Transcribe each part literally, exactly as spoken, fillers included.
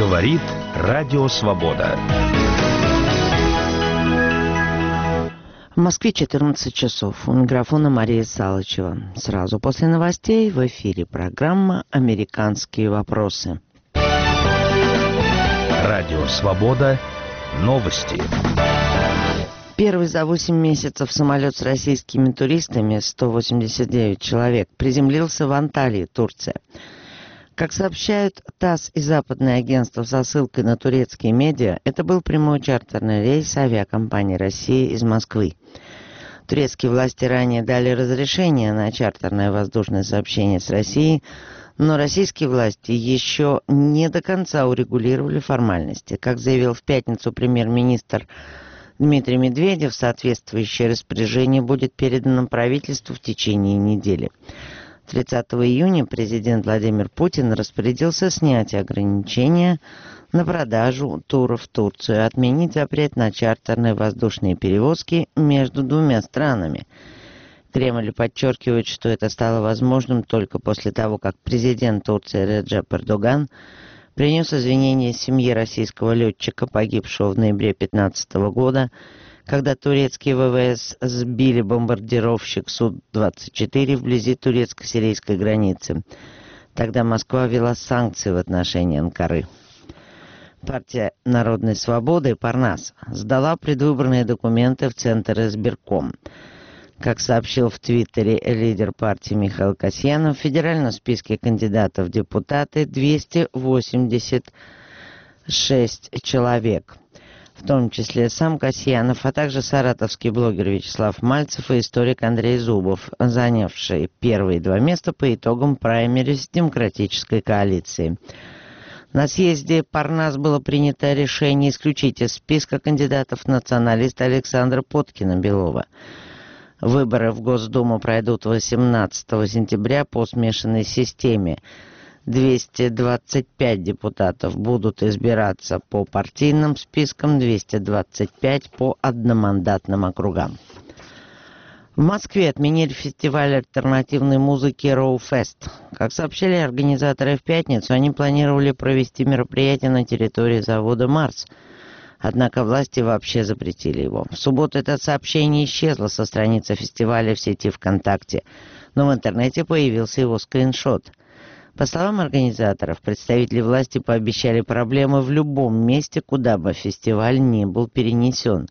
Говорит Радио Свобода. В Москве четырнадцать часов. У микрофона Мария Салычева. Сразу после новостей в эфире программа «Американские вопросы». Радио Свобода. Новости. Первый за восемь месяцев самолет с российскими туристами, сто восемьдесят девять человек, приземлился в Анталии, Турция. Как сообщают ТАСС и западные агентства со ссылкой на турецкие медиа, это был прямой чартерный рейс авиакомпании России из Москвы. Турецкие власти ранее дали разрешение на чартерное воздушное сообщение с Россией, но российские власти еще не до конца урегулировали формальности. Как заявил в пятницу премьер-министр Дмитрий Медведев, соответствующее распоряжение будет передано правительству в течение недели. тридцатого июня президент Владимир Путин распорядился снять ограничения на продажу туров в Турцию и отменить запрет на чартерные воздушные перевозки между двумя странами. Кремль подчеркивает, что это стало возможным только после того, как президент Турции Реджеп Эрдоган принес извинения семье российского летчика, погибшего в ноябре две тысячи пятнадцатого года, когда турецкие ВВС сбили бомбардировщик Су двадцать четыре вблизи турецко-сирийской границы. Тогда Москва ввела санкции в отношении Анкары. Партия Народной Свободы Парнас сдала предвыборные документы в Центр избирком. Как сообщил в Твиттере лидер партии Михаил Касьянов, в федеральном списке кандидатов в депутаты двести восемьдесят шесть человек. В том числе сам Касьянов, а также саратовский блогер Вячеслав Мальцев и историк Андрей Зубов, занявшие первые два места по итогам праймериз демократической коалиции. На съезде Парнас было принято решение исключить из списка кандидатов националиста Александра Поткина-Белова. Выборы в Госдуму пройдут восемнадцатого сентября по смешанной системе. двести двадцать пять депутатов будут избираться по партийным спискам, двести двадцать пять по одномандатным округам. В Москве отменили фестиваль альтернативной музыки «Роу-фест». Как сообщили организаторы в пятницу, они планировали провести мероприятие на территории завода «Марс». Однако власти вообще запретили его. В субботу это сообщение исчезло со страницы фестиваля в сети ВКонтакте, но в интернете появился его скриншот. По словам организаторов, представители власти пообещали проблемы в любом месте, куда бы фестиваль ни был перенесен.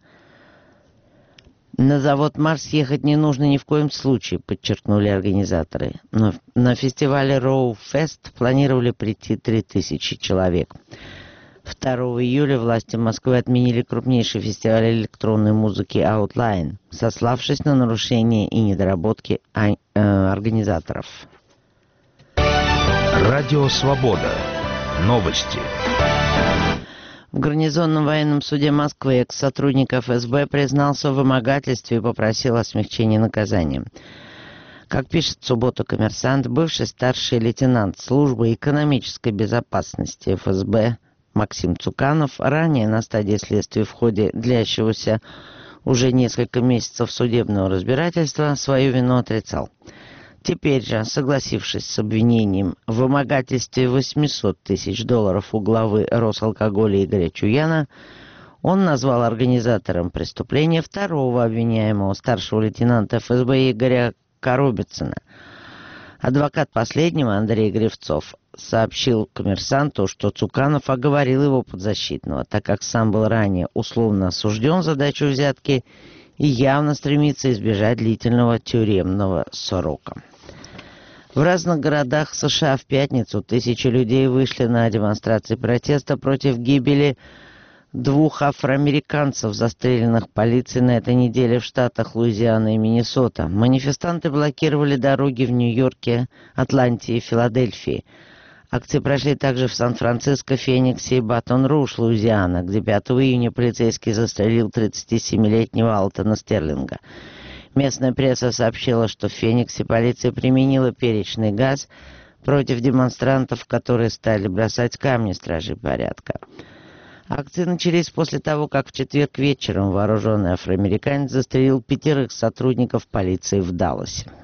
На завод «Марс» ехать не нужно ни в коем случае, подчеркнули организаторы. Но на фестивале «Роу-фест» планировали прийти три тысячи человек. второго июля власти Москвы отменили крупнейший фестиваль электронной музыки Outline, сославшись на нарушения и недоработки э, организаторов. Радио Свобода. Новости. В гарнизонном военном суде Москвы экс-сотрудник эф эс бэ признался в вымогательстве и попросил о смягчении наказания. Как пишет в субботу «Коммерсант», бывший старший лейтенант службы экономической безопасности эф эс бэ Максим Цуканов ранее на стадии следствия в ходе длящегося уже несколько месяцев судебного разбирательства свою вину отрицал. Теперь же, согласившись с обвинением в вымогательстве восемьсот тысяч долларов у главы Росалкоголя Игоря Чуяна, он назвал организатором преступления второго обвиняемого, старшего лейтенанта эф эс бэ Игоря Коробицына. Адвокат последнего, Андрей Гривцов, сообщил «Коммерсанту», что Цуканов оговорил его подзащитного, так как сам был ранее условно осужден за дачу взятки и явно стремится избежать длительного тюремного срока. В разных городах США в пятницу тысячи людей вышли на демонстрации протеста против гибели двух афроамериканцев, застреленных полицией на этой неделе в штатах Луизиана и Миннесота. Манифестанты блокировали дороги в Нью-Йорке, Атланте и Филадельфии. Акции прошли также в Сан-Франциско, Фениксе и Батон-Руж, Луизиана, где пятого июня полицейский застрелил тридцатисемилетнего Алтона Стерлинга. Местная пресса сообщила, что в Фениксе полиция применила перечный газ против демонстрантов, которые стали бросать камни стражей порядка. Акции начались после того, как в четверг вечером вооруженный афроамериканец застрелил пятерых сотрудников полиции в Далласе.